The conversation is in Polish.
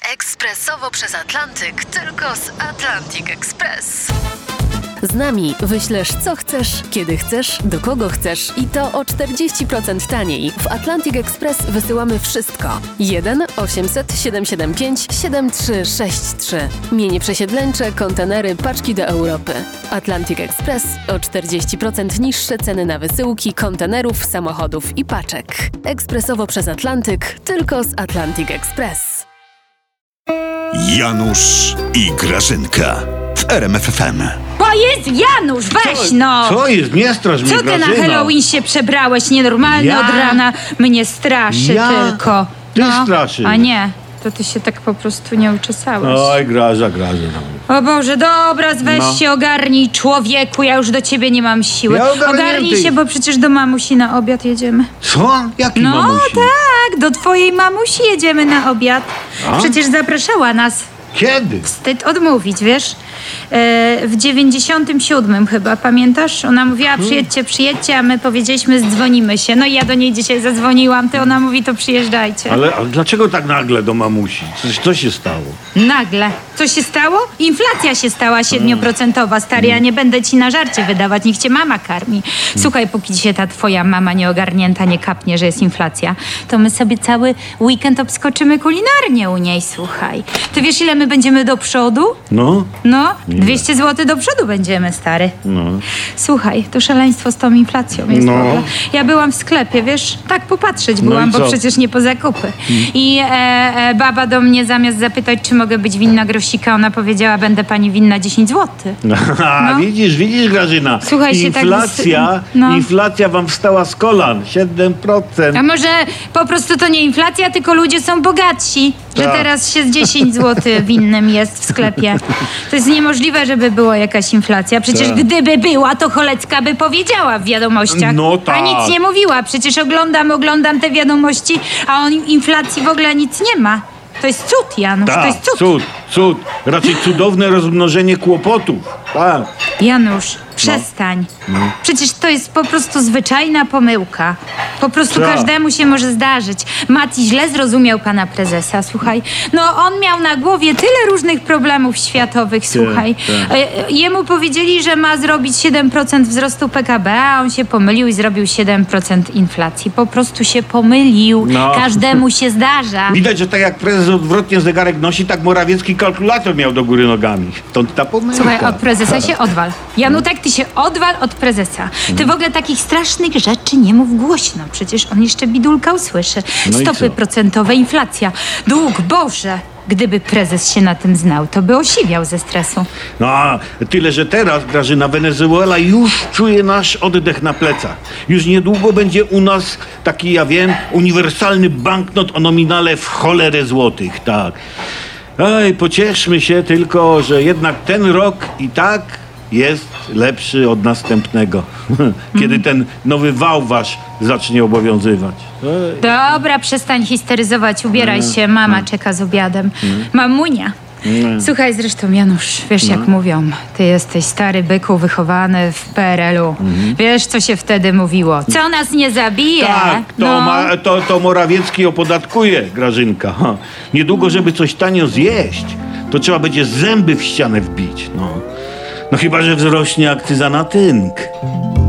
Ekspresowo przez Atlantyk, tylko z Atlantic Express. Z nami wyślesz co chcesz, kiedy chcesz, do kogo chcesz i to o 40% taniej. W Atlantic Express wysyłamy wszystko. 1 800 775 7363. Mienie przesiedleńcze, kontenery, paczki do Europy. Atlantic Express o 40% niższe ceny na wysyłki, kontenerów, samochodów i paczek. Ekspresowo przez Atlantyk, tylko z Atlantic Express. Janusz i Grażynka w RMF FM. Bo jest Janusz, weź no! Co jest? Nie strasz mnie, Co ty na Grażyna. Halloween się przebrałeś? Nienormalny Ja? od rana. Mnie straszy Ja? tylko. Ty straszysz. A nie, to ty się tak po prostu nie uczesałeś. Oj, Graża. O Boże, dobra, weź No. się, ogarnij, człowieku, ja już do ciebie nie mam siły. Ja ogarnięty. Ogarnij się, bo przecież do mamusi na obiad jedziemy. Co? Jaki No mamusi? tak, do twojej mamusi jedziemy na obiad. A? Przecież zapraszała nas. Kiedy? Wstyd odmówić, wiesz? W 97 chyba, pamiętasz? Ona mówiła, przyjedźcie, a my powiedzieliśmy, dzwonimy się. No i ja do niej dzisiaj zadzwoniłam, to ona mówi, to przyjeżdżajcie. Ale dlaczego tak nagle do mamusi? Co się stało? Nagle. Co się stało? Inflacja się stała 7%, stary, ja nie będę ci na żarcie wydawać, niech cię mama karmi. Słuchaj, póki dzisiaj ta twoja mama nieogarnięta nie kapnie, że jest inflacja, to my sobie cały weekend obskoczymy kulinarnie u niej, słuchaj. Ty wiesz, ile my będziemy do przodu? No? No, 200 zł do przodu będziemy, stary. No. Słuchaj, to szaleństwo z tą inflacją jest No. w ogóle. Ja byłam w sklepie, wiesz, tak popatrzeć No byłam, i bo co? przecież nie po zakupy. I baba do mnie zamiast zapytać, czy mogę być winna grosika, ona powiedziała, będę pani winna 10 zł. No. Widzisz, Grażyna? Słuchajcie, tak Inflacja wam wstała z kolan. 7%. A może po prostu to nie inflacja, tylko ludzie są bogatsi, że Tak. teraz się z 10 zł winnym jest w sklepie. To jest niemożliwe, żeby była jakaś inflacja. Przecież Tak. gdyby była, to Cholecka by powiedziała w wiadomościach. No tak. A nic nie mówiła. Przecież oglądam te wiadomości, a o inflacji w ogóle nic nie ma. To jest cud, Janusz, to jest cud. Cud. Raczej cudowne rozmnożenie kłopotów. Tak. Janusz, przestań. Przecież to jest po prostu zwyczajna pomyłka. Po prostu Co? każdemu się może zdarzyć. Mati źle zrozumiał pana prezesa, słuchaj. No on miał na głowie tyle różnych problemów światowych, słuchaj. Jemu powiedzieli, że ma zrobić 7% wzrostu PKB, a on się pomylił i zrobił 7% inflacji. Po prostu się pomylił. No. Każdemu się zdarza. Widać, że tak jak prezes odwrotnie zegarek nosi, tak Morawiecki kalkulator miał do góry nogami. Stąd ta pomyłka. Słuchaj, od prezesa się odwal. Janutek, ty się odwal od prezesa. Ty w ogóle takich strasznych rzeczy nie mów głośno. Przecież on jeszcze bidulka usłyszy. No i Stopy co? procentowe, inflacja, dług, Boże. Gdyby prezes się na tym znał, to by osiwiał ze stresu. No, a tyle, że teraz, Grażyna, Wenezuela już czuje nasz oddech na plecach. Już niedługo będzie u nas taki, ja wiem, uniwersalny banknot o nominale w cholerę złotych, tak. Ej, pocieszmy się tylko, że jednak ten rok i tak jest lepszy od następnego. Kiedy ten nowy wał wasz zacznie obowiązywać. Dobra, przestań histeryzować, ubieraj się, mama czeka z obiadem. Mamunia. Słuchaj, zresztą Janusz, wiesz jak mówią, ty jesteś stary byku wychowany w PRL-u. Wiesz, co się wtedy mówiło? Co nas nie zabije? Tak, to Morawiecki opodatkuje, Grażynka. Niedługo, żeby coś tanio zjeść, to trzeba będzie zęby w ścianę wbić. No chyba, że wzrośnie akcyza na tynk.